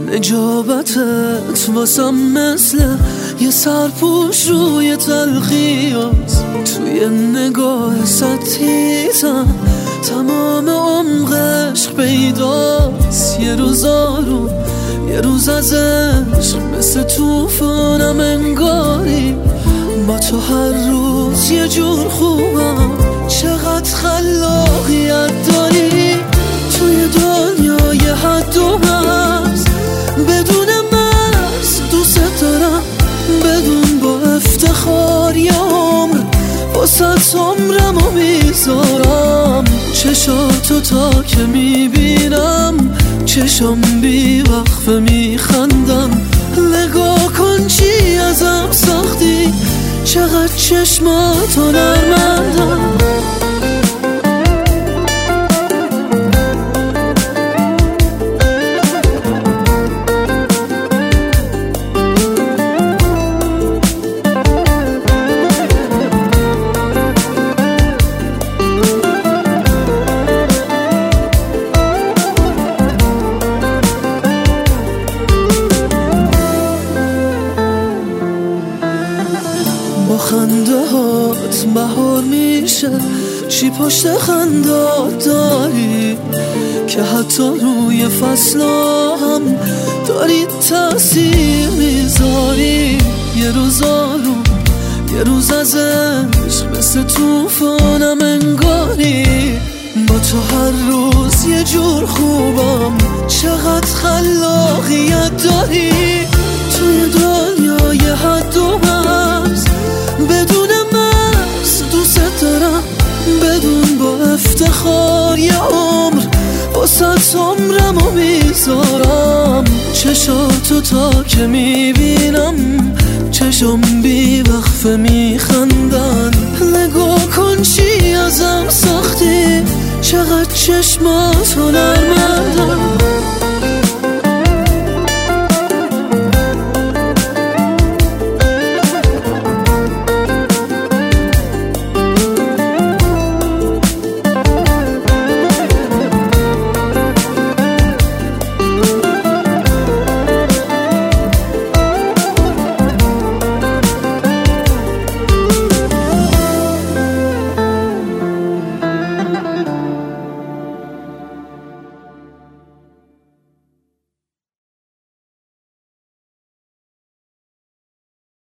نجابتت واسم مثل یه سرپوش روی تلخیاست، توی نگاه ستیزم تمام عمقش پیداست. یه روز آروم یه روز از عشق مثل توفانم انگاری، با تو هر روز یه جور خوبم. چقدر خلاقیت داری توی دنیای حد و مرز، بدون مرز دوست دارم، بدون با افتخار یه عمر واسه عمرم و میذارم. چشاتو تا که میبینم چشم بی وقفه میخندم. نگاه کن چی ازم ساختی، چقدر چشماتو نرمندم. با خنده هات بهار میشه، چی پشت خندات داری که حتی روی فصلا هم داری تأثیر میذاری. یه روز آروم یه روز از عشق مثل توفانم انگاری، با تو هر روز یه جور خوبم. چقدر خلاقیت داری توی دنیای حد و مرز، بدون مرز دوست دارم، بدون با افتخار یه عمر واسه عمرم و میذارم. چشاتو تا که میبینم چشم بی وقفه میخندن. نگاه کن چی ازم ساختی، چقدر چشماتو نرمندم.